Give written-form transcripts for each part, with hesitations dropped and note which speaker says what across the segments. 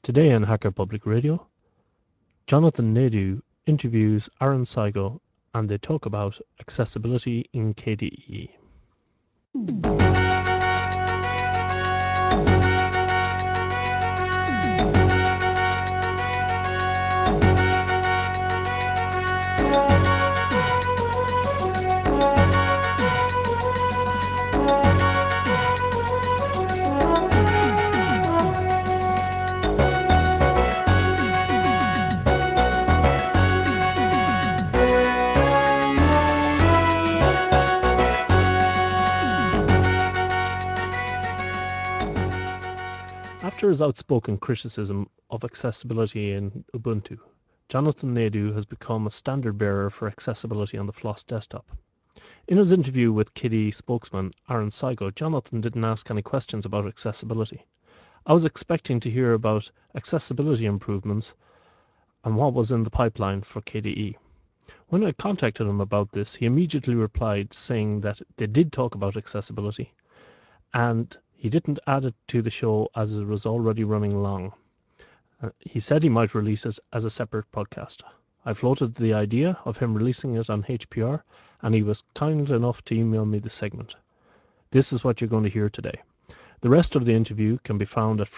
Speaker 1: Today on Hacker Public Radio, Jonathan Naidu interviews Aaron Seigo and they talk about accessibility in KDE. After his outspoken criticism of accessibility in Ubuntu, Jonathan Naidu has become a standard bearer for accessibility on the FLOSS desktop. In his interview with KDE spokesman Aaron Seigo, Jonathan didn't ask any questions about accessibility. I was expecting to hear about accessibility improvements and what was in the pipeline for KDE. When I contacted him about this, he immediately replied saying that they did talk about accessibility and he didn't add it to the show as it was already running long. He said he might release it as a separate podcast. I floated the idea of him releasing it on HPR, and he was kind enough to email me the segment. This is what you're going to hear today. The rest of the interview can be found at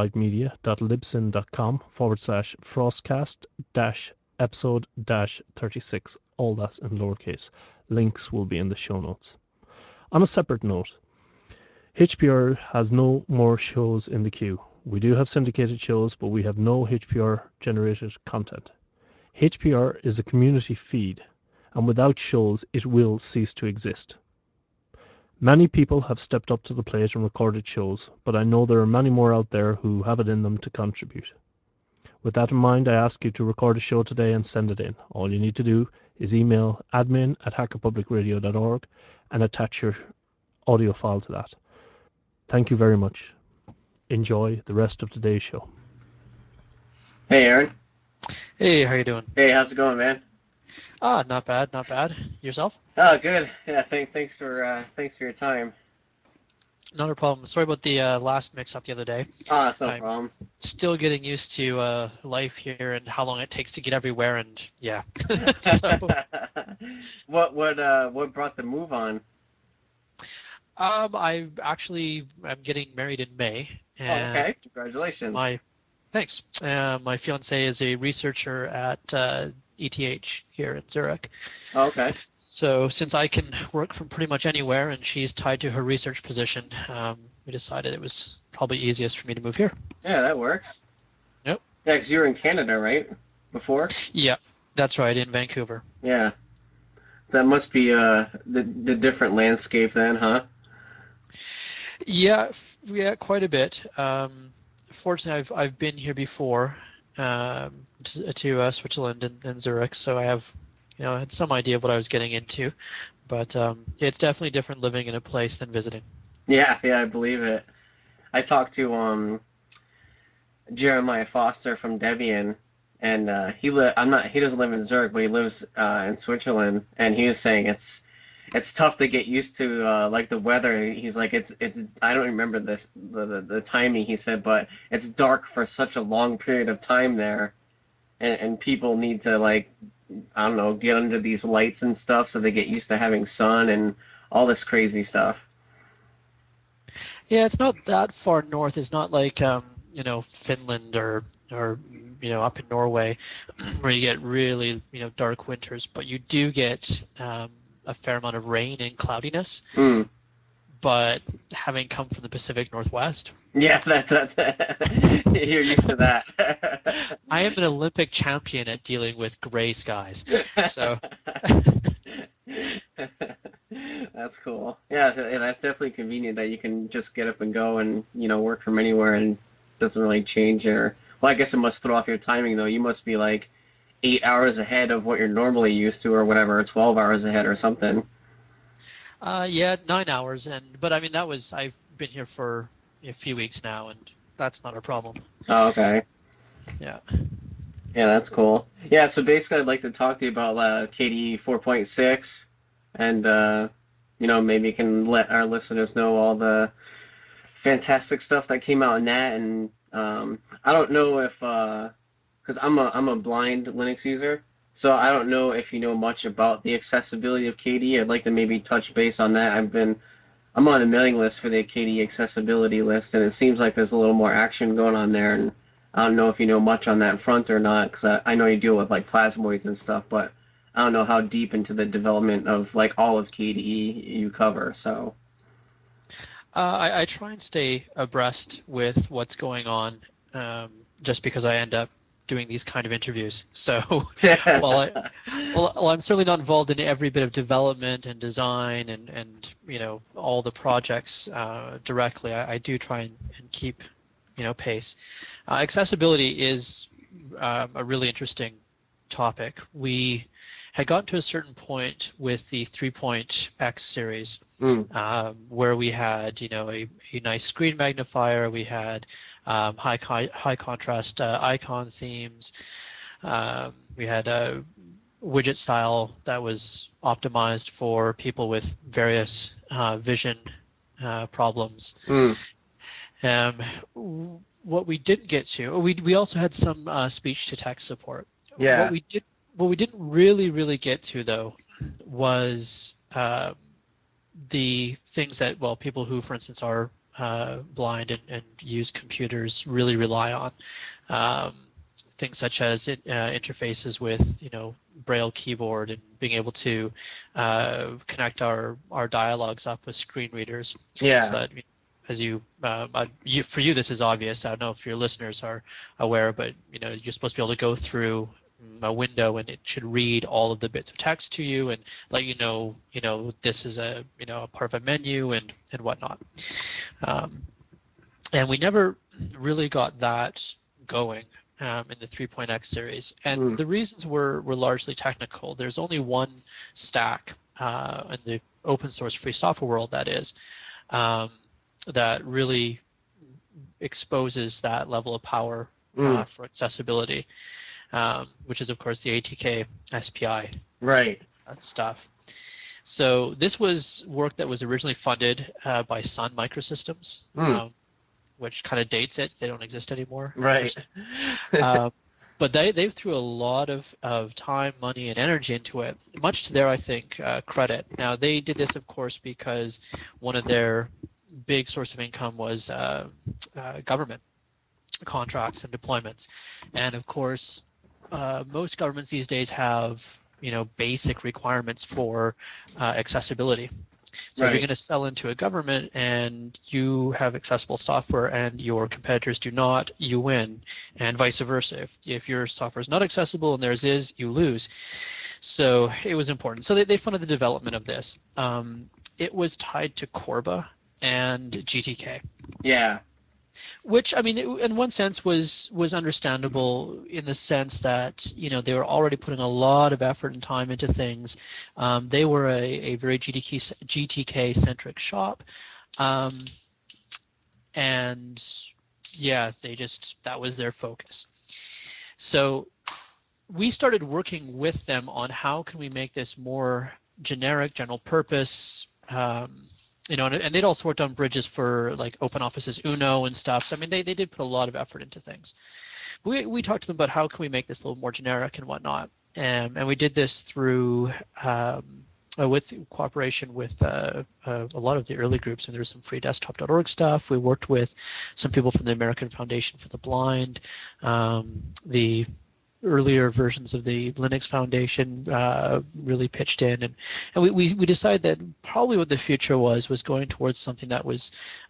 Speaker 1: frostbitemedia.libsyn.com/frostcast-episode-36, all that's in lowercase. Links will be in the show notes. On a separate note, HPR has no more shows in the queue. We do have syndicated shows, but we have no HPR-generated content. HPR is a community feed, and without shows, it will cease to exist. Many people have stepped up to the plate and recorded shows, but I know there are many more out there who have it in them to contribute. With that in mind, I ask you to record a show today and send it in. All you need to do is email admin@hackerpublicradio.org and attach your audio file to that. Thank you very much. Enjoy the rest of today's show.
Speaker 2: Hey, Aaron.
Speaker 3: Hey, how you doing?
Speaker 2: Hey, how's it going, man?
Speaker 3: Not bad, not bad. Yourself?
Speaker 2: Oh, good. Yeah, thanks for your time.
Speaker 3: Not a problem. Sorry about the last mix-up the other day.
Speaker 2: Ah, it's no
Speaker 3: I'm
Speaker 2: problem.
Speaker 3: still getting used to life here and how long it takes to get everywhere, and yeah. So,
Speaker 2: what brought the move on?
Speaker 3: I'm getting married in May,
Speaker 2: Oh,
Speaker 3: and
Speaker 2: okay. Congratulations.
Speaker 3: my thanks. My fiance is a researcher at ETH here in Zurich.
Speaker 2: Oh, okay.
Speaker 3: So since I can work from pretty much anywhere and she's tied to her research position, we decided it was probably easiest for me to move here.
Speaker 2: Yeah, that works.
Speaker 3: Yep.
Speaker 2: Yeah, 'cause you were in Canada, right? Before?
Speaker 3: Yeah, that's right, in Vancouver.
Speaker 2: Yeah. That must be the different landscape then, huh?
Speaker 3: Yeah, yeah, quite a bit. Fortunately, I've been here before to Switzerland and Zurich, so I have, had some idea of what I was getting into. But it's definitely different living in a place than visiting.
Speaker 2: Yeah, I believe it. I talked to Jeremiah Foster from Debian, and he doesn't live in Zurich, but he lives in Switzerland, and he was saying it's tough to get used to like the weather. He's like it's I don't remember the timing he said, but it's dark for such a long period of time there, and people need to like I don't know get under these lights and stuff so they get used to having sun and all this crazy stuff.
Speaker 3: Yeah, it's not that far north. It's not like Finland or up in Norway where you get really dark winters, but you do get a fair amount of rain and cloudiness.
Speaker 2: Mm.
Speaker 3: But having come from the Pacific Northwest,
Speaker 2: Yeah, that's you're used to that.
Speaker 3: I am an Olympic champion at dealing with gray skies. So
Speaker 2: That's cool. Yeah, that's definitely convenient that you can just get up and go and, work from anywhere and doesn't really change your. Well, I guess it must throw off your timing though. You must be like 8 hours ahead of what you're normally used to or whatever, or 12 hours ahead or something.
Speaker 3: yeah, 9 hours, but I mean I've been here for a few weeks now, and that's not a problem.
Speaker 2: Oh, okay.
Speaker 3: Yeah.
Speaker 2: Yeah, that's cool. Yeah, so basically I'd like to talk to you about KDE 4.6 and maybe you can let our listeners know all the fantastic stuff that came out in that and I don't know if because I'm a blind Linux user, so I don't know if you know much about the accessibility of KDE. I'd like to maybe touch base on that. I'm on the mailing list for the KDE accessibility list, and it seems like there's a little more action going on there. And I don't know if you know much on that front or not, because I know you deal with like plasmoids and stuff, but I don't know how deep into the development of like all of KDE you cover. So
Speaker 3: I try and stay abreast with what's going on, just because I end up doing these kind of interviews. So while I, well, I'm certainly not involved in every bit of development and design and all the projects directly. I do try and keep pace. Accessibility is a really interesting topic. We had gotten to a certain point with the 3.x series,
Speaker 2: mm,
Speaker 3: where we had a nice screen magnifier, we had high contrast icon themes, we had a widget style that was optimized for people with various vision problems.
Speaker 2: mm,
Speaker 3: Um, what we didn't get to, we also had some speech to text support. What
Speaker 2: yeah,
Speaker 3: we did, what we didn't really get to though, was the things that, well, people who, for instance, are blind and use computers really rely on. Um, Things such as interfaces with, Braille keyboard and being able to connect our dialogues up with screen readers, so
Speaker 2: yeah,
Speaker 3: that as for you this is obvious. I don't know if your listeners are aware, but you're supposed to be able to go through a window and it should read all of the bits of text to you and let this is a part of a menu and whatnot. Um, and we never really got that going in the 3.x series. And
Speaker 2: mm,
Speaker 3: the reasons were largely technical. There's only one stack in the open source free software world, that is, um, that really exposes that level of power
Speaker 2: mm,
Speaker 3: for accessibility, which is, of course, the ATK SPI
Speaker 2: right,
Speaker 3: stuff. So this was work that was originally funded by Sun Microsystems,
Speaker 2: mm,
Speaker 3: which kind of dates it. They don't exist anymore, per
Speaker 2: right,
Speaker 3: se. Um, but they threw a lot of time, money, and energy into it, much to their, I think, credit. Now, they did this, of course, because one of their big source of income was government contracts and deployments. And of course, most governments these days have basic requirements for accessibility. So if you're
Speaker 2: right,
Speaker 3: going to sell into a government and you have accessible software and your competitors do not, you win, and vice versa. If your software is not accessible and theirs is, you lose. So it was important. So they funded the development of this. It was tied to Corba and GTK,
Speaker 2: yeah,
Speaker 3: which, I mean, in one sense was understandable, in the sense that they were already putting a lot of effort and time into things. They were a very GTK centric shop, um, and yeah, that was their focus. So we started working with them on how can we make this more generic, general purpose. And they'd also worked on bridges for like OpenOffice's Uno and stuff. So I mean, they did put a lot of effort into things. But we talked to them about how can we make this a little more generic and whatnot. And we did this through with cooperation with a lot of the early groups, and there was some free desktop.org stuff. We worked with some people from the American Foundation for the Blind, the earlier versions of the Linux Foundation really pitched in, and we decided that probably what the future was going towards something that was,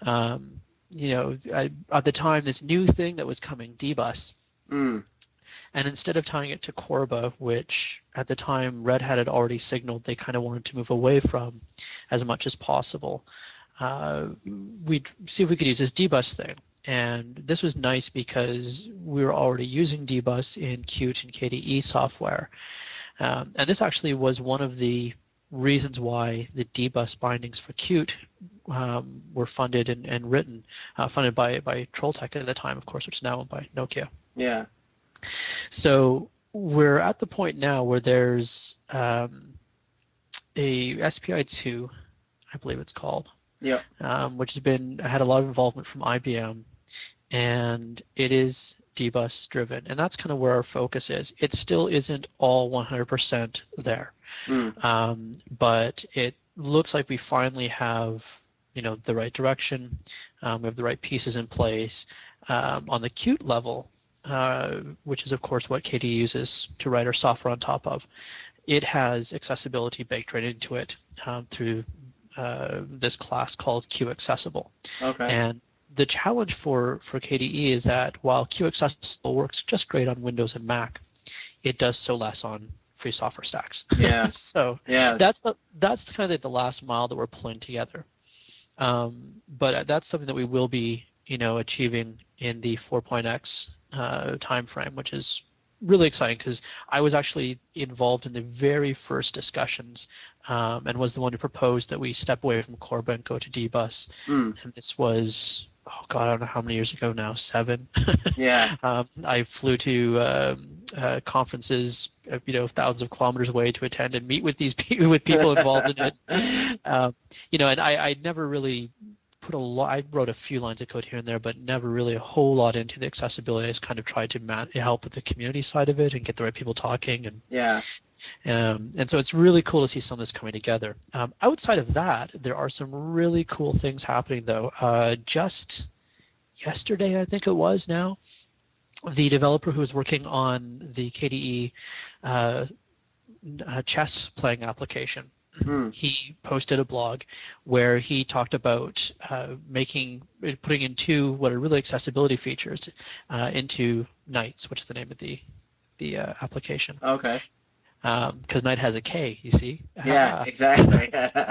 Speaker 3: at the time, this new thing that was coming, Dbus.
Speaker 2: mm,
Speaker 3: And instead of tying it to Corba, which at the time Red Hat had already signaled they kind of wanted to move away from as much as possible, we'd see if we could use this Dbus thing. And this was nice because we were already using Dbus in Qt and KDE software. And this actually was one of the reasons why the Dbus bindings for Qt were funded and written, funded by Trolltech at the time, of course, which is now owned by Nokia.
Speaker 2: yeah,
Speaker 3: So we're at the point now where there's a SPI2, I believe it's called,
Speaker 2: yep,
Speaker 3: which had a lot of involvement from IBM, and it is dbus driven, and that's kind of where our focus is. It still isn't all 100% there,
Speaker 2: Mm.
Speaker 3: but it looks like we finally have, the right direction. We have the right pieces in place. On the Qt level, which is of course what KDE uses to write our software on top of, it has accessibility baked right into it through this class called QAccessible.
Speaker 2: Okay.
Speaker 3: And the challenge for KDE is that while QAccessible works just great on Windows and Mac, it does so less on free software stacks.
Speaker 2: Yeah.
Speaker 3: So
Speaker 2: Yeah.
Speaker 3: that's kind of like the last mile that we're pulling together. But that's something that we will be, achieving in the 4.x timeframe, which is really exciting because I was actually involved in the very first discussions and was the one who proposed that we step away from Corba and go to DBus.
Speaker 2: Mm.
Speaker 3: And this was, oh God, I don't know how many years ago now, 7.
Speaker 2: Yeah.
Speaker 3: I flew to conferences, thousands of kilometers away to attend and meet with with people involved in it. And I never really put a lot. I wrote a few lines of code here and there, but never really a whole lot into the accessibility. I just kind of tried to help with the community side of it and get the right people talking,
Speaker 2: Yeah.
Speaker 3: and so it's really cool to see some of this coming together. Outside of that, there are some really cool things happening though. Just yesterday, I think it was now, the developer who was working on the KDE uh, chess playing application,
Speaker 2: Mm.
Speaker 3: he posted a blog where he talked about putting in two what are really accessibility features into Knights, which is the name of the application.
Speaker 2: Okay.
Speaker 3: Because Knight has a K, you see.
Speaker 2: Yeah, exactly.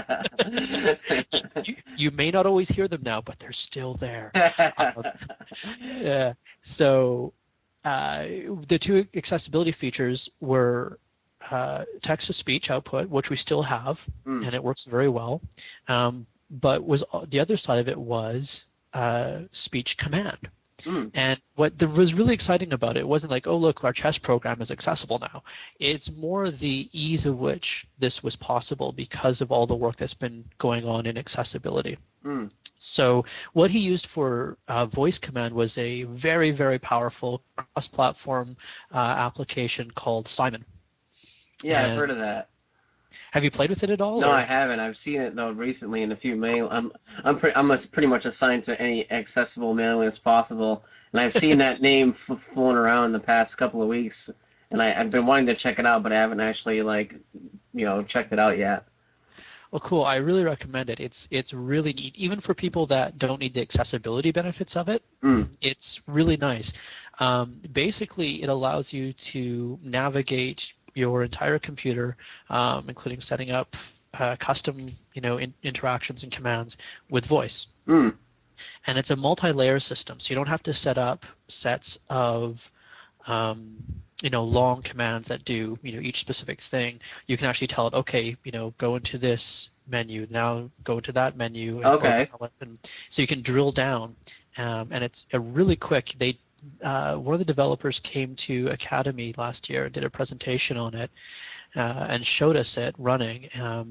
Speaker 3: You may not always hear them now, but they're still there. Um, yeah. So the two accessibility features were text-to-speech output, which we still have,
Speaker 2: Mm.
Speaker 3: and it works very well. But was the other side of it was speech command.
Speaker 2: Mm.
Speaker 3: And what was really exciting about it wasn't like, oh, look, our chess program is accessible now. It's more the ease of which this was possible because of all the work that's been going on in accessibility.
Speaker 2: Mm.
Speaker 3: So what he used for voice command was a very, very powerful cross-platform application called Simon.
Speaker 2: Yeah, I've heard
Speaker 3: And
Speaker 2: of that.
Speaker 3: have you played with it at all,
Speaker 2: No, I
Speaker 3: or?
Speaker 2: haven't. I've seen it though recently in a few mail. I'm pretty much assigned to any accessible mail as possible, and I've seen that name flown around the past couple of weeks, and I've been wanting to check it out, but I haven't actually checked it out yet.
Speaker 3: Well, cool. I really recommend it. It's really neat, even for people that don't need the accessibility benefits of it.
Speaker 2: Mm.
Speaker 3: It's really nice. Basically, it allows you to navigate your entire computer, including setting up custom, interactions and commands with voice.
Speaker 2: Mm.
Speaker 3: And it's a multi-layer system, so you don't have to set up sets of um, long commands that do, each specific thing. You can actually tell it, okay, go into this menu, now go into that menu, or
Speaker 2: Okay.
Speaker 3: and so you can drill down, and it's a really quick. One of the developers came to Academy last year and did a presentation on it, and showed us it running.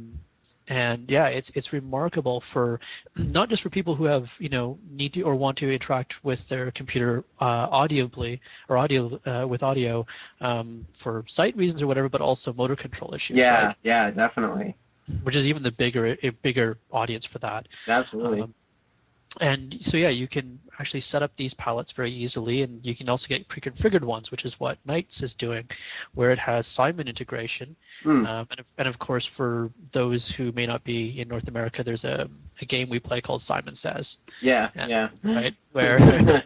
Speaker 3: And yeah, it's remarkable for not just for people who have need to or want to interact with their computer audibly or with audio for sight reasons or whatever, but also motor control issues, right?
Speaker 2: Yeah. Yeah. Definitely.
Speaker 3: Which is even the bigger audience for that.
Speaker 2: Absolutely.
Speaker 3: Um, and so yeah, you can actually set up these palettes very easily, and you can also get pre-configured ones, which is what Knights is doing, where it has Simon integration.
Speaker 2: Mm.
Speaker 3: And of course, for those who may not be in North America, there's a game we play called Simon Says,
Speaker 2: Yeah. Yeah.
Speaker 3: right? Where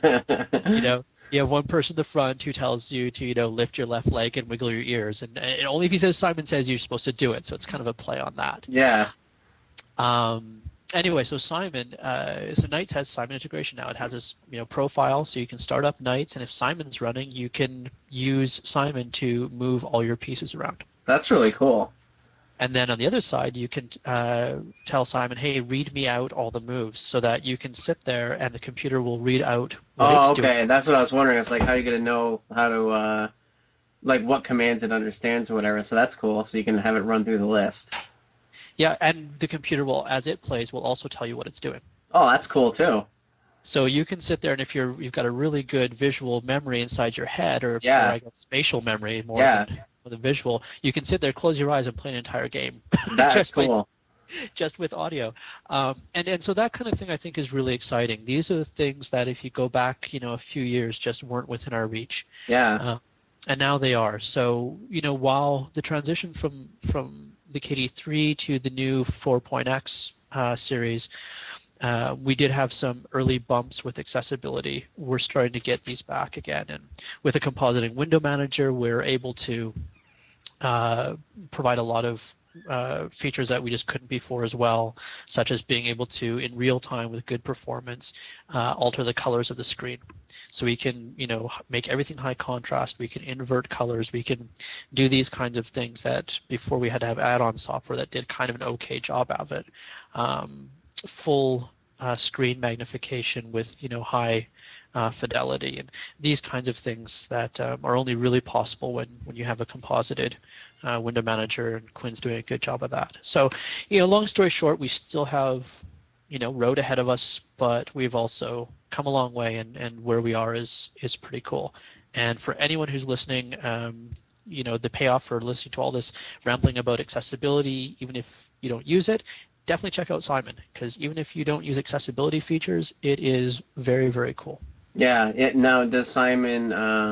Speaker 3: you have one person in the front who tells you to lift your left leg and wiggle your ears, and only if he says Simon Says you're supposed to do it. So it's kind of a play on that.
Speaker 2: Yeah.
Speaker 3: Um, anyway, so Knights has Simon integration now. It has this, profile, so you can start up Knights, and if Simon's running, you can use Simon to move all your pieces around.
Speaker 2: That's really cool.
Speaker 3: And then on the other side, you can tell Simon, hey, read me out all the moves, so that you can sit there and the computer will read out what
Speaker 2: Oh,
Speaker 3: it's doing.
Speaker 2: okay. That's what I was wondering. It's like how you gonna know how to like what commands it understands or whatever. So that's cool. So you can have it run through the list.
Speaker 3: Yeah, and the computer will, as it plays, will also tell you what it's doing.
Speaker 2: Oh, that's cool too.
Speaker 3: So you can sit there, and if you've got a really good visual memory inside your head, or
Speaker 2: Yeah,
Speaker 3: I guess spatial memory more
Speaker 2: yeah,
Speaker 3: than the visual, you can sit there, close your eyes, and play an entire game
Speaker 2: that's
Speaker 3: just by
Speaker 2: cool.
Speaker 3: just with audio. And so that kind of thing I think is really exciting. These are the things that if you go back, a few years, just weren't within our reach.
Speaker 2: Yeah.
Speaker 3: Uh, and now they are. So, while the transition from the KD3 to the new 4.x series, we did have some early bumps with accessibility. We're starting to get these back again. And with a compositing window manager, we're able to uh, provide a lot of features that we just couldn't before as well, such as being able to, in real time with good performance, alter the colors of the screen. So we can, make everything high contrast. We can invert colors. We can do these kinds of things that before we had to have add-on software that did kind of an okay job of it. Full screen magnification with, high fidelity, and these kinds of things that are only really possible when you have a composited window manager, and Quinn's doing a good job of that. So, long story short, we still have, road ahead of us, but we've also come a long way, and where we are is pretty cool. And for anyone who's listening, the payoff for listening to all this rambling about accessibility, even if you don't use it, definitely check out Simon, because even if you don't use accessibility features, it is very, very cool.
Speaker 2: Yeah. Now, does Simon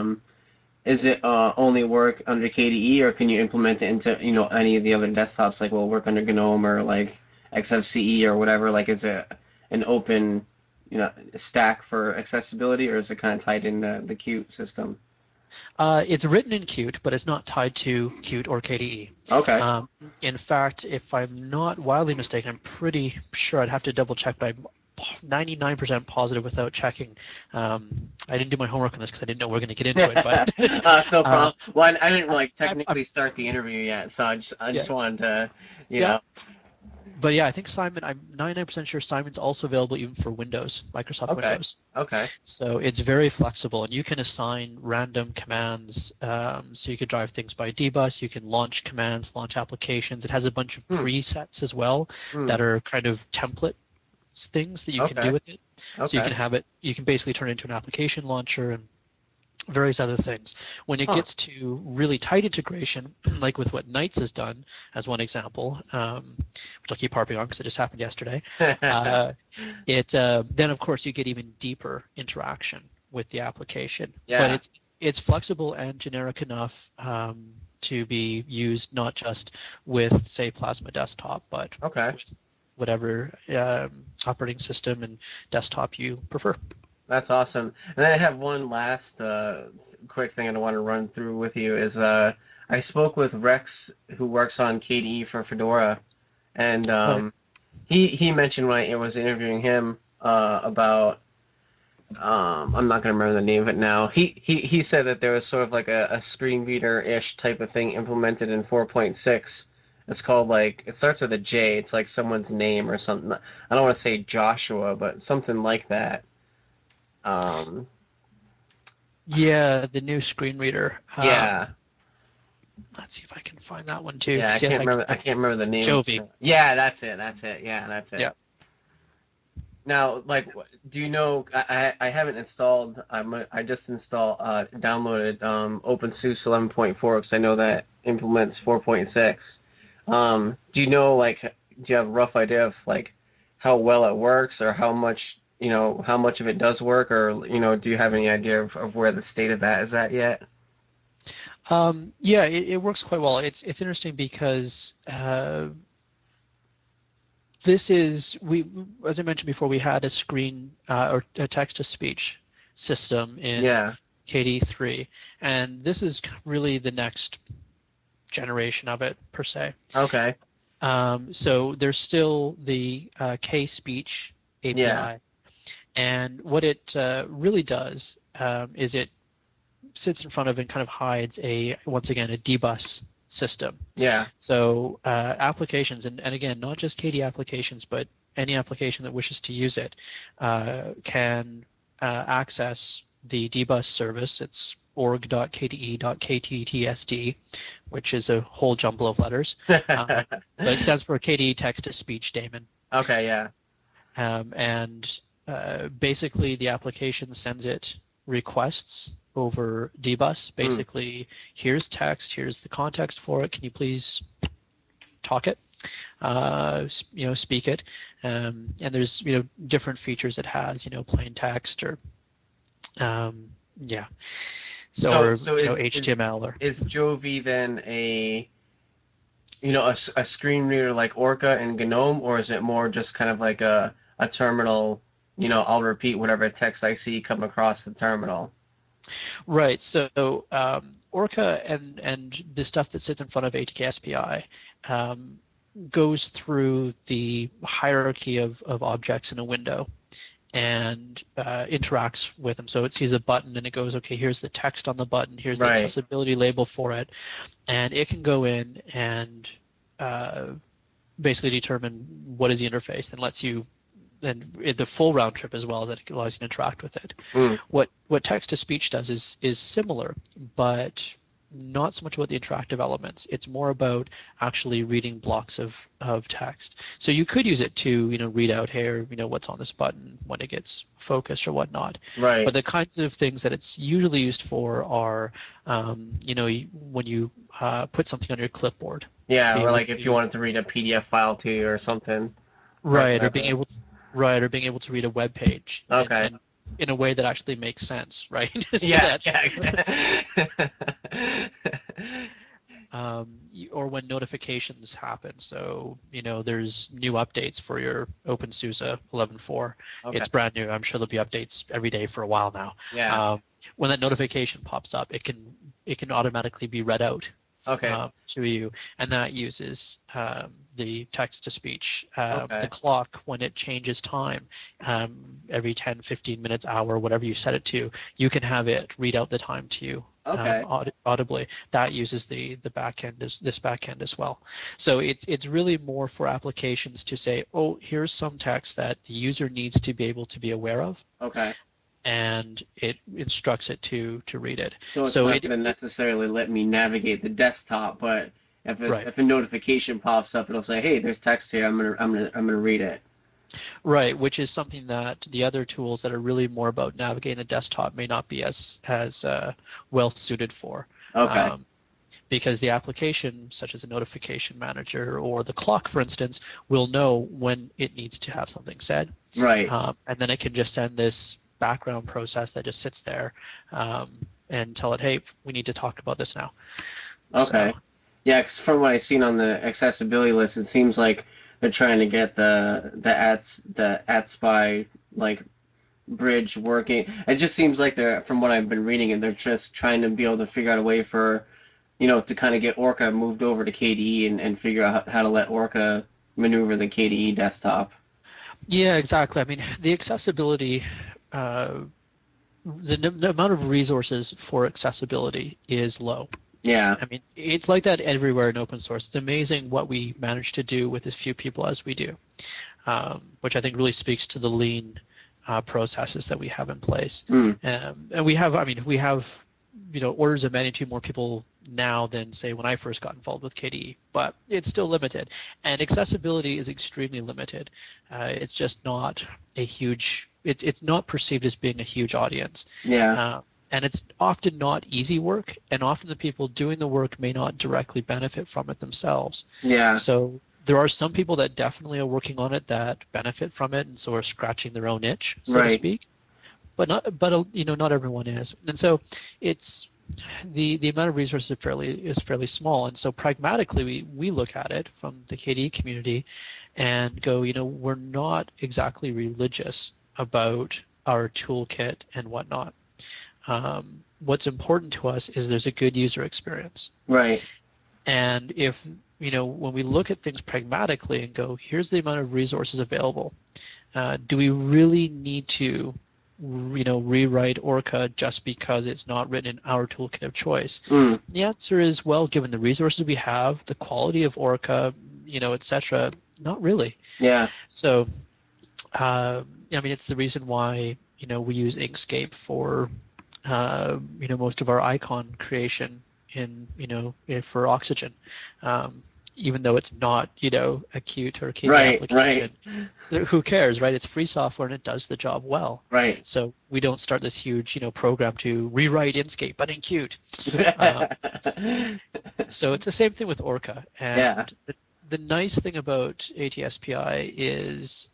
Speaker 2: is it only work under KDE, or can you implement it into any of the other desktops? Like, will it work under GNOME or like XFCE or whatever? Like, is it an open stack for accessibility, or is it kind of tied in the Qt system?
Speaker 3: It's written in Qt, but it's not tied to Qt or KDE.
Speaker 2: Okay.
Speaker 3: Um, in fact, if I'm not wildly mistaken, I'm pretty sure, I'd have to double check, but I'm 99% positive without checking. I didn't do my homework on this because I didn't know we are going to get into it, but
Speaker 2: It's no
Speaker 3: uh,
Speaker 2: problem. Well, I didn't like
Speaker 3: I'm
Speaker 2: technically start the interview yet, so I
Speaker 3: yeah,
Speaker 2: just wanted to, you
Speaker 3: yeah.
Speaker 2: know.
Speaker 3: But yeah, I think Simon, I'm 99% sure Simon's also available even for Windows, Microsoft
Speaker 2: Okay.
Speaker 3: Windows.
Speaker 2: Okay.
Speaker 3: So it's very flexible, and you can assign random commands. So you could drive things by dbus, you can launch commands, launch applications. It has a bunch of
Speaker 2: Hmm.
Speaker 3: presets as well
Speaker 2: Hmm.
Speaker 3: that are kind of template things that you can do
Speaker 2: Okay.
Speaker 3: with it. So you
Speaker 2: Okay.
Speaker 3: can have it, you can basically turn it into an application launcher and various other things. When it
Speaker 2: Huh.
Speaker 3: gets to really tight integration, like with what Knights has done, as one example, which I'll keep harping on because it just happened yesterday, uh, it then of course you get even deeper interaction with the application. But
Speaker 2: Yeah.
Speaker 3: it's flexible and generic enough to be used not just with, say, Plasma Desktop, but
Speaker 2: Okay.
Speaker 3: with whatever operating system and desktop you prefer.
Speaker 2: That's awesome. And then I have one last quick thing I want to run through with you is I spoke with Rex, who works on KDE for Fedora, and
Speaker 3: Right.
Speaker 2: he mentioned when I was interviewing him about I'm not gonna remember the name of it now. He said that there was sort of like a screen reader-ish type of thing implemented in 4.6. It's called like it starts with a J. It's like someone's name or something. I don't want to say Joshua, but something like that. Um,
Speaker 3: Yeah, the new screen reader.
Speaker 2: yeah,
Speaker 3: Let's see if I can find that one too.
Speaker 2: yeah. I
Speaker 3: Because yes,
Speaker 2: can't
Speaker 3: I
Speaker 2: remember. I
Speaker 3: can.
Speaker 2: can't remember the name of
Speaker 3: Jovi.
Speaker 2: it. Yeah, that's it. That's it. Yeah, that's it.
Speaker 3: Yeah.
Speaker 2: Now, like, do you know? I haven't installed. I just downloaded OpenSUSE 11.4 because I know that implements 4.6. Do you know like do you have a rough idea of like how well it works or how much how much of it does work or do you have any idea of where the state of that is at yet?
Speaker 3: Yeah, it works quite well. It's interesting because this is we as I mentioned before, we had a screen or a text to speech system in
Speaker 2: Yeah.
Speaker 3: KD3, and this is really the next generation of it per se.
Speaker 2: Okay.
Speaker 3: So there's still the K-speech
Speaker 2: Yeah.
Speaker 3: API, and what it really does is it sits in front of and kind of hides once again a dbus system.
Speaker 2: Yeah.
Speaker 3: So applications, and again, not just KDE applications, but any application that wishes to use it can access the dbus service. It's org.kde.kttsd, which is a whole jumble of letters. But it stands for KDE Text to Speech Daemon.
Speaker 2: Okay, yeah.
Speaker 3: And basically the application sends it requests over dbus.
Speaker 2: Mm.
Speaker 3: Basically, here's text, here's the context for it. Can you please talk it? Speak it. And there's different features it has. Plain text or um, yeah. So
Speaker 2: So
Speaker 3: or
Speaker 2: so is
Speaker 3: HTML or
Speaker 2: is Jovi then a screen reader like Orca and GNOME, or is it more just kind of like a terminal? I'll repeat whatever text I see come across the terminal.
Speaker 3: right. So Orca and the stuff that sits in front of ATK SPI goes through the hierarchy of objects in a window and interacts with them. So it sees a button and it goes, okay, here's the text on the button, here's the
Speaker 2: Right.
Speaker 3: accessibility label for it, and it can go in and uh, basically determine what is the interface and lets you and the full round trip as well as it allows you to interact with it.
Speaker 2: Mm.
Speaker 3: What text to speech does is similar, but not so much about the interactive elements. It's more about actually reading blocks of text. So you could use it to read out here what's on this button when it gets focused or whatnot. But
Speaker 2: Right.
Speaker 3: the kinds of things that it's usually used for are when you put something on your clipboard,
Speaker 2: Yeah,
Speaker 3: being
Speaker 2: or
Speaker 3: able
Speaker 2: like if you
Speaker 3: to
Speaker 2: wanted to read a PDF file to you or something or
Speaker 3: right or being
Speaker 2: whatever.
Speaker 3: able right or being able to read a web page
Speaker 2: Okay.
Speaker 3: and in a way that actually makes sense, right? So
Speaker 2: Yeah,
Speaker 3: that
Speaker 2: yeah, exactly.
Speaker 3: or when notifications happen. So, there's new updates for your OpenSUSE 11.4.
Speaker 2: Okay.
Speaker 3: It's brand new. I'm sure there'll be updates every day for a while now.
Speaker 2: Yeah.
Speaker 3: Um, when that notification pops up, it can automatically be read out
Speaker 2: Okay.
Speaker 3: to you, and that uses the text to speech. The
Speaker 2: Okay.
Speaker 3: clock, when it changes time, every 10, 15 minutes, hour, whatever you set it to, you can have it read out the time to you
Speaker 2: Okay.
Speaker 3: audibly. That uses the back end this back end as well. So it's really more for applications to say, oh, here's some text that the user needs to be able to be aware of,
Speaker 2: Okay.
Speaker 3: and it instructs it to read it.
Speaker 2: So it's
Speaker 3: So
Speaker 2: not
Speaker 3: it,
Speaker 2: going to
Speaker 3: it
Speaker 2: necessarily let me navigate the desktop, but
Speaker 3: right.
Speaker 2: if a notification pops up, it'll say, "Hey, there's text here. I'm gonna read it."
Speaker 3: Right, which is something that the other tools that are really more about navigating the desktop may not be as well suited for.
Speaker 2: Okay.
Speaker 3: Um, because the application, such as a notification manager or the clock, for instance, will know when it needs to have something said.
Speaker 2: Right.
Speaker 3: And then it can just send this background process that just sits there and tell it, hey, we need to talk about this now. So,
Speaker 2: Okay. Yeah, 'cause from what I've seen on the accessibility list, it seems like they're trying to get the AtSpy like bridge working. It just seems like they're, from what I've been reading, and they're just trying to be able to figure out a way for, to kind of get Orca moved over to KDE and figure out how to let Orca maneuver the KDE desktop.
Speaker 3: yeah, exactly. I mean, the accessibility, uh, the amount of resources for accessibility is low.
Speaker 2: Yeah.
Speaker 3: I mean, it's like that everywhere in open source. It's amazing what we manage to do with as few people as we do, which I think really speaks to the lean processes that we have in place.
Speaker 2: Hmm.
Speaker 3: And we have, I mean, we have, orders of magnitude more people now than say when I first got involved with KDE, but it's still limited. And accessibility is extremely limited. It's just not a huge, it's not perceived as being a huge audience.
Speaker 2: Yeah.
Speaker 3: Uh, and it's often not easy work, and often the people doing the work may not directly benefit from it themselves.
Speaker 2: Yeah.
Speaker 3: So there are some people that definitely are working on it that benefit from it, and so are scratching their own itch, so to
Speaker 2: Right.
Speaker 3: speak. But not everyone is, and so it's the amount of resources is fairly small, and so pragmatically we look at it from the KDE community, and go, we're not exactly religious about our toolkit and whatnot. What's important to us is there's a good user experience.
Speaker 2: Right.
Speaker 3: And if, when we look at things pragmatically and go, here's the amount of resources available, do we really need to, rewrite Orca just because it's not written in our toolkit of choice?
Speaker 2: Hmm.
Speaker 3: The answer is, well, given the resources we have, the quality of Orca, etc., not really.
Speaker 2: Yeah.
Speaker 3: So, I mean, it's the reason why, we use Inkscape for most of our icon creation in for Oxygen. even though it's not, a Qt or a KDE
Speaker 2: Right, right,
Speaker 3: application. Who cares, right? It's free software and it does the job well.
Speaker 2: right.
Speaker 3: So we don't start this huge, program to rewrite Inkscape, but in Qt. Um, so it's the same thing with Orca.
Speaker 2: Yeah,
Speaker 3: And the nice thing about ATSPI is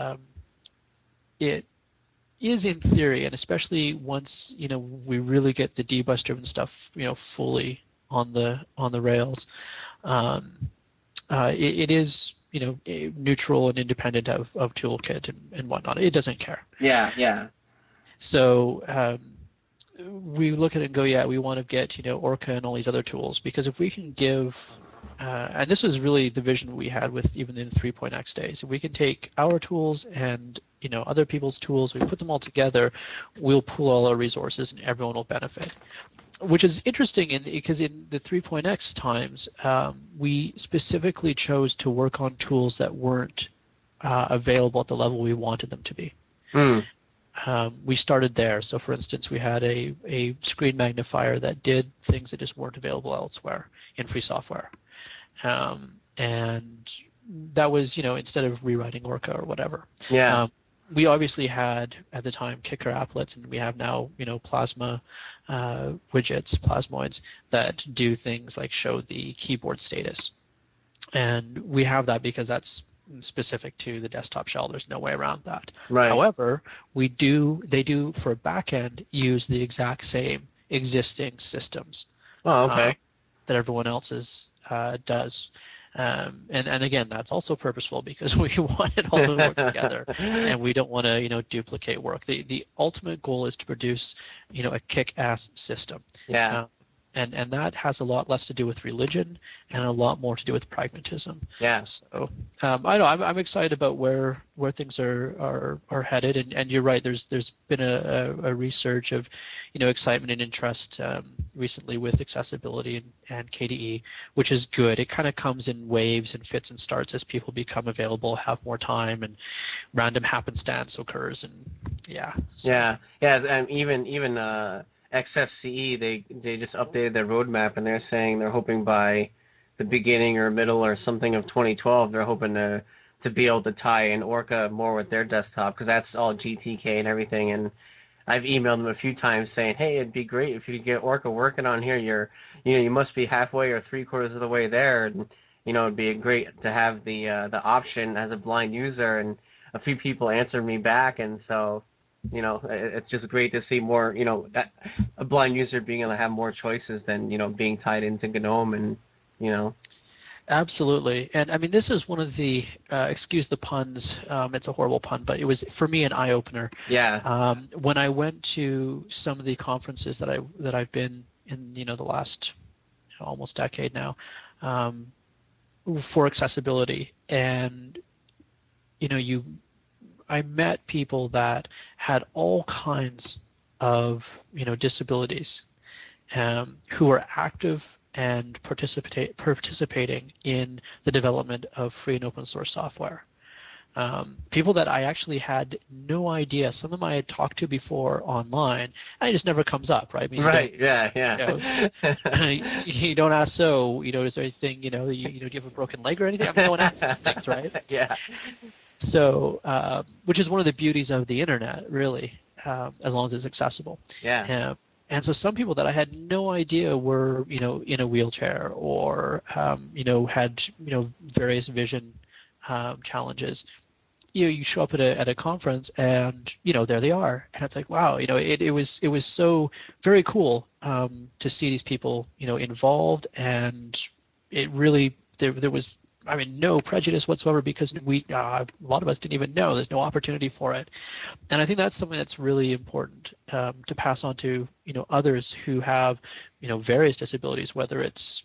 Speaker 3: it is in theory, and especially once we really get the dbus driven stuff fully on the rails, um, it is neutral and independent of toolkit and whatnot. It doesn't care.
Speaker 2: yeah, yeah.
Speaker 3: So we look at it and go, yeah, we want to get Orca and all these other tools, because if we can give and this was really the vision we had with even in 3.x days. If we can take our tools and other people's tools, we put them all together, we'll pool all our resources and everyone will benefit. Which is interesting because in the 3.x times, we specifically chose to work on tools that weren't available at the level we wanted them to be.
Speaker 2: Hmm.
Speaker 3: We started there. So for instance, we had a screen magnifier that did things that just weren't available elsewhere in free software. And that was, instead of rewriting Orca or whatever.
Speaker 2: Yeah,
Speaker 3: We obviously had at the time Kicker applets, and we have now, Plasma widgets, Plasmoids, that do things like show the keyboard status. And we have that because that's specific to the desktop shell. There's no way around that.
Speaker 2: right.
Speaker 3: However, they do for backend use the exact same existing systems
Speaker 2: Oh,
Speaker 3: uh,
Speaker 2: okay.
Speaker 3: that everyone else's does. And again, that's also purposeful because we want it all to work together, and we don't want to duplicate work. The ultimate goal is to produce a kick-ass system.
Speaker 2: Yeah,
Speaker 3: Uh, and that has a lot less to do with religion and a lot more to do with pragmatism.
Speaker 2: yeah,
Speaker 3: So I know I'm excited about where things are headed, and you're right. There's been a resurge of excitement and interest recently with accessibility and KDE, which is good. It kind of comes in waves and fits and starts as people become available, have more time, and random happenstance occurs. And yeah, so
Speaker 2: yeah, yeah. And even XFCE, they just updated their roadmap, and they're saying they're hoping by the beginning or middle or something of 2012, they're hoping to be able to tie in Orca more with their desktop, because that's all GTK and everything. And I've emailed them a few times saying, "Hey, it'd be great if you could get Orca working on here. You must be halfway or three-quarters of the way there, and it'd be great to have the option as a blind user." And a few people answered me back, and so, it's just great to see more, a blind user being able to have more choices than being tied into GNOME, and you know,
Speaker 3: absolutely. And I mean, this is one of the excuse the puns. It's a horrible pun, but it was for me an eye opener.
Speaker 2: yeah,
Speaker 3: When I went to some of the conferences that I've been in, the last almost decade now, um, for accessibility, and you I met people that had all kinds of disabilities, who are active and participating in the development of free and open source software. People that I actually had no idea. Some of them I had talked to before online, and it just never comes up, right? I mean, you don't,
Speaker 2: right, yeah,
Speaker 3: you know,
Speaker 2: yeah,
Speaker 3: you don't ask. So, is there anything, do you have a broken leg or anything? I mean, no one asks these things, right?
Speaker 2: yeah,
Speaker 3: So, which is one of the beauties of the internet, really, as long as it's accessible.
Speaker 2: yeah,
Speaker 3: Um, and so some people that I had no idea were, in a wheelchair or, had, various vision challenges. You show up at a conference and, there they are. And it's like, wow, it was so very cool to see these people, involved, and it really, there was, I mean, no prejudice whatsoever, because a lot of us didn't even know there's no opportunity for it. And I think that's something that's really important to pass on to others who have various disabilities, whether it's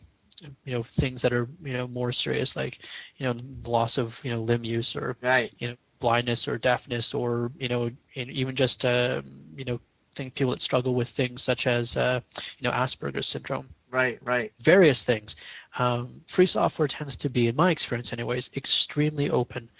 Speaker 3: things that are more serious, like loss of loss use, or
Speaker 2: right,
Speaker 3: blindness or deafness, or and even just think people that struggle with things such as Asperger's syndrome,
Speaker 2: right, right.
Speaker 3: various things. Free software tends to be, in my experience anyways, extremely open,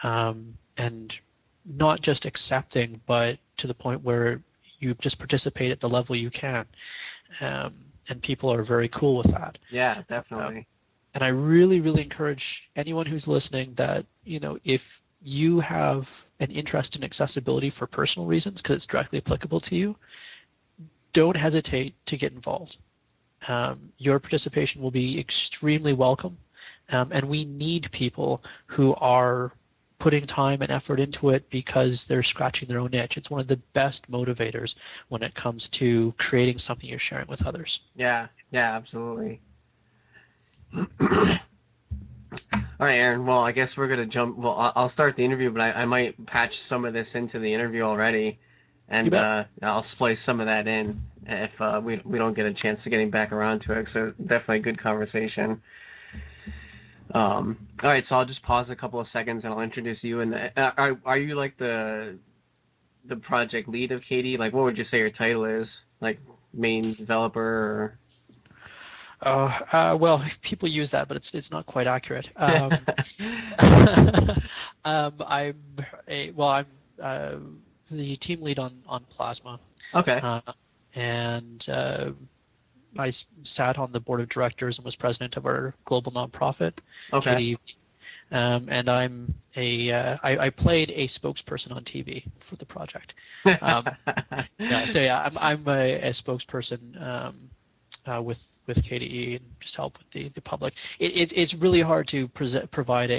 Speaker 3: and not just accepting, but to the point where you just participate at the level you can. And people are very cool with that.
Speaker 2: Yeah,
Speaker 3: Uh,
Speaker 2: definitely.
Speaker 3: And I really, really encourage anyone who's listening that, if you have an interest in accessibility for personal reasons, because it's directly applicable to you, don't hesitate to get involved. Your participation will be extremely welcome. And we need people who are putting time and effort into it because they're scratching their own itch. It's one of the best motivators when it comes to creating something you're sharing with others.
Speaker 2: Yeah, yeah, absolutely. All right, Aaron. Well, I guess we're gonna jump. Well, I'll start the interview, but I might patch some of this into the interview already,
Speaker 3: You
Speaker 2: and
Speaker 3: bet.
Speaker 2: I'll splice some of that in if we don't get a chance to getting back around to it. So definitely a good conversation. All right, so I'll just pause a couple of seconds and I'll introduce you. And are you like the project lead of KDE? Like, what would you say your title is? Like, main developer or?
Speaker 3: Well, people use that, but it's not quite accurate. I'm I'm uh, the team lead on Plasma,
Speaker 2: Okay.
Speaker 3: uh, and I sat on the board of directors and was president of our global nonprofit,
Speaker 2: Okay.
Speaker 3: KDE. And I played a spokesperson on TV for the project. Um, yeah, so yeah, I'm a spokesperson with KDE and just help with the public. It's really hard to provide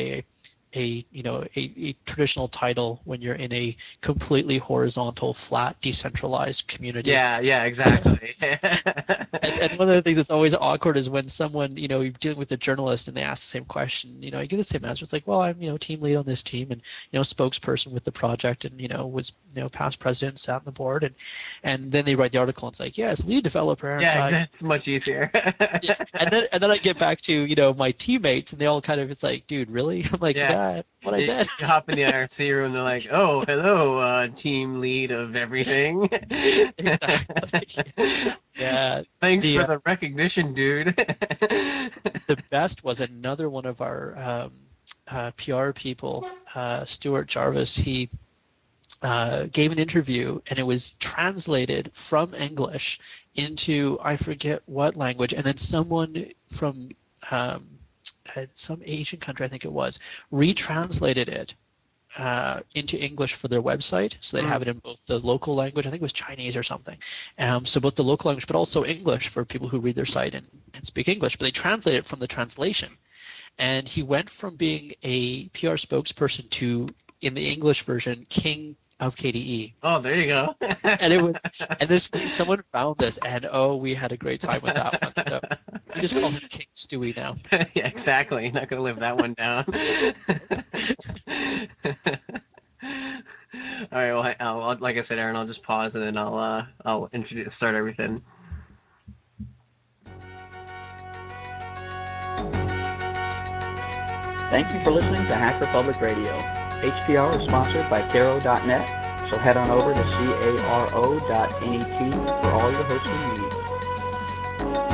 Speaker 3: a traditional title when you're in a completely horizontal, flat, decentralized community.
Speaker 2: Yeah, yeah, exactly.
Speaker 3: And one of the things that's always awkward is when someone, you're dealing with a journalist and they ask the same question, you get the same answer. It's like, well, I'm, team lead on this team and, spokesperson with the project and, was, past president, sat on the board and then they write the article and it's like, yes, lead developer
Speaker 2: Yeah,
Speaker 3: inside.
Speaker 2: exactly. It's much easier.
Speaker 3: Yeah. And then I get back to, my teammates and they all kind of, it's like, dude, really? I'm like,
Speaker 2: Yeah.
Speaker 3: yeah, that's what I
Speaker 2: You
Speaker 3: said.
Speaker 2: hop in the IRC room, they're like, "Oh, hello, team lead of everything.
Speaker 3: Exactly. Yeah.
Speaker 2: Thanks
Speaker 3: The
Speaker 2: for
Speaker 3: uh,
Speaker 2: the recognition, dude."
Speaker 3: the best was another one of our PR people, Stuart Jarvis. He gave an interview and it was translated from English into I forget what language, and then someone from um, some Asian country, I think it was, retranslated it into English for their website, so they'd have
Speaker 2: Mm.
Speaker 3: it in both the local language, I think it was Chinese or something. So both the local language, but also English for people who read their site and speak English. But they translate it from the translation, and he went from being a PR spokesperson to, in the English version, King of KDE.
Speaker 2: Oh, there you go.
Speaker 3: And it was, and this someone found this, and oh, we had a great time with that one. So we just call him King Stewie now.
Speaker 2: Yeah, exactly. Not gonna live that one down. All right. Well, like I said, Aaron, I'll just pause and then I'll start everything.
Speaker 4: Thank you for listening to Hacker Public Radio. HPR is sponsored by Caro.net, so head on over to caro.net for all your hosting needs.